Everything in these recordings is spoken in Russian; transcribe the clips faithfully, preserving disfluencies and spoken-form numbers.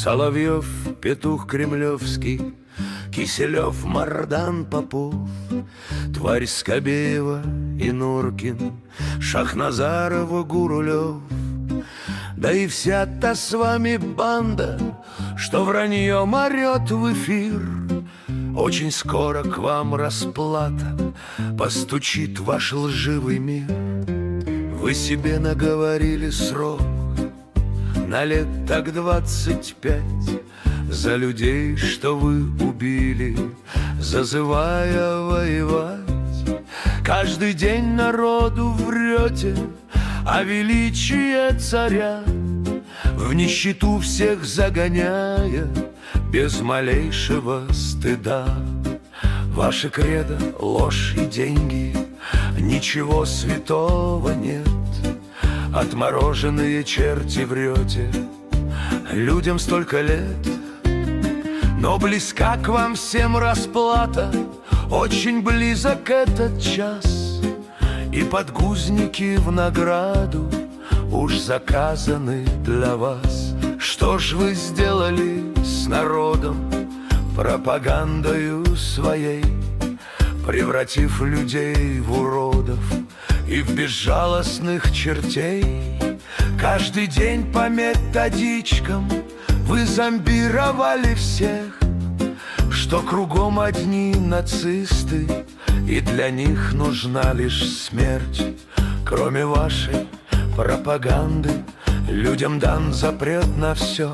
Соловьев, петух кремлевский, Киселев, Мардан, Попов, Тварь Скобеева и Нуркин, Шахназарова, Гурулев. Да и вся та с вами банда, что враньем орет в эфир. Очень скоро к вам расплата, постучит ваш лживый мир. Вы себе наговорили срок на лет так двадцать пять за людей, что вы убили, зазывая воевать. Каждый день народу врете о величии царя, в нищету всех загоняя без малейшего стыда. Ваше кредо — ложь и деньги, ничего святого нет. Отмороженные черти врете людям столько лет. Но близка к вам всем расплата, очень близок этот час, и подгузники в награду уж заказаны для вас. Что ж вы сделали с народом пропагандою своей, превратив людей в уродов и в безжалостных чертей? Каждый день по методичкам вы зомбировали всех, что кругом одни нацисты, и для них нужна лишь смерть. Кроме вашей пропаганды людям дан запрет на все.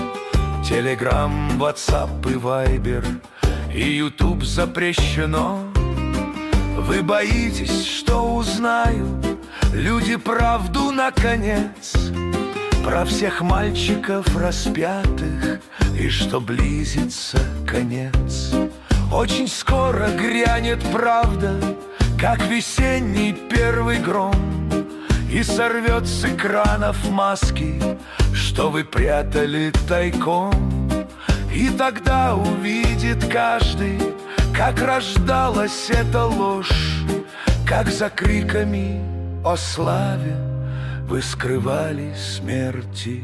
Телеграм, ватсап и вайбер, и ютуб запрещено. Вы боитесь, что узнают люди правду наконец про всех мальчиков распятых, и что близится конец. Очень скоро грянет правда, как весенний первый гром, и сорвет с экранов маски, что вы прятали тайком. И тогда увидит каждый, как рождалась эта ложь, как за криками о славе вы скрывали смерти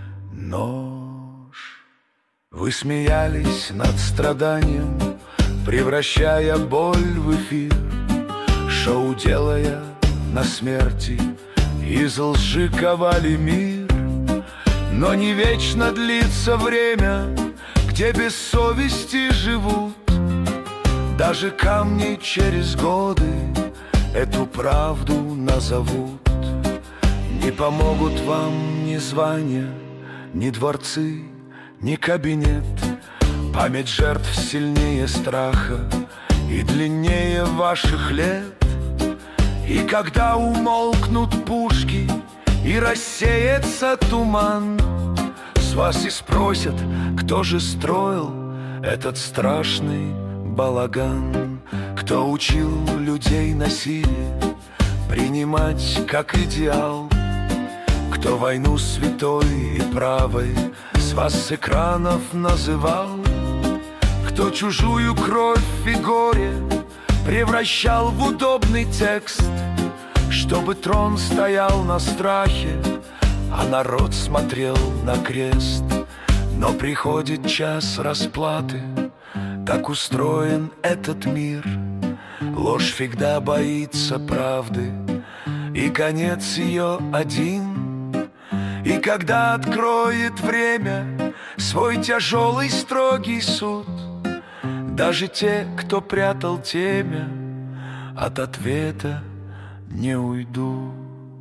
нож. Вы смеялись над страданием, превращая боль в эфир, шоу делая на смерти, из лжи ковали мир. Но не вечно длится время, где без совести живут. Даже камни через годы эту правду назовут. Не помогут вам ни звания, ни дворцы, ни кабинет. Память жертв сильнее страха и длиннее ваших лет. И когда умолкнут пушки и рассеется туман, с вас и спросят, кто же строил этот страшный балаган. Кто учил людей насилие принимать как идеал, кто войну святой и правой с вас с экранов называл, кто чужую кровь и горе превращал в удобный текст, чтобы трон стоял на страхе, а народ смотрел на крест. Но приходит час расплаты, так устроен этот мир. Ложь всегда боится правды, и конец ее один. И когда откроет время свой тяжелый строгий суд, даже те, кто прятал темя, от ответа не уйдут.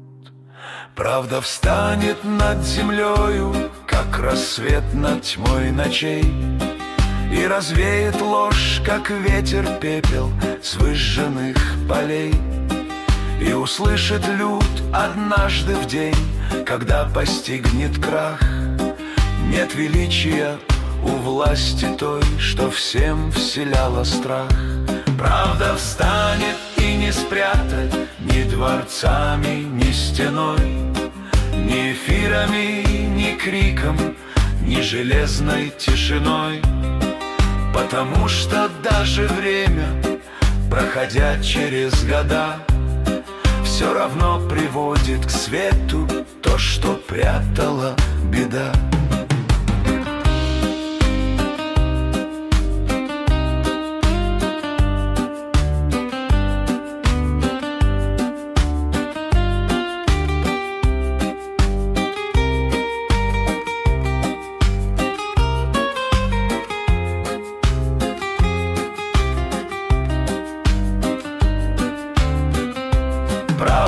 Правда встанет над землею, как рассвет над тьмой ночей, и развеет ложь, как ветер пепел с выжженных полей. И услышит люд однажды в день, когда постигнет крах: нет величия у власти той, что всем вселяла страх. Правда встанет и не спрятать ни дворцами, ни стеной, ни эфирами, ни криком, ни железной тишиной. Потому что даже время, проходя через года, все равно приводит к свету то, что прятала беда.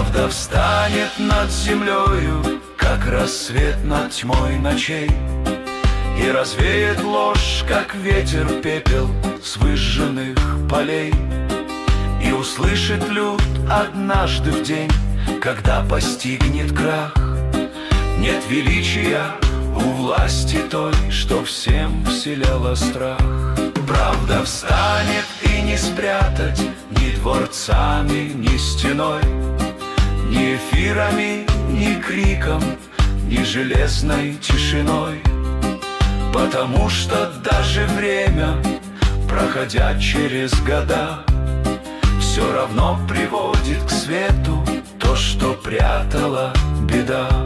Правда встанет над землею, как рассвет над тьмой ночей, и развеет ложь, как ветер пепел с выжженных полей. И услышит люд однажды в день, когда постигнет крах, нет величия у власти той, что всем вселяла страх. Правда встанет и не спрятать ни дворцами, ни стеной, ни эфирами, ни криком, ни железной тишиной. Потому что даже время, проходя через года, все равно приводит к свету то, что прятала беда.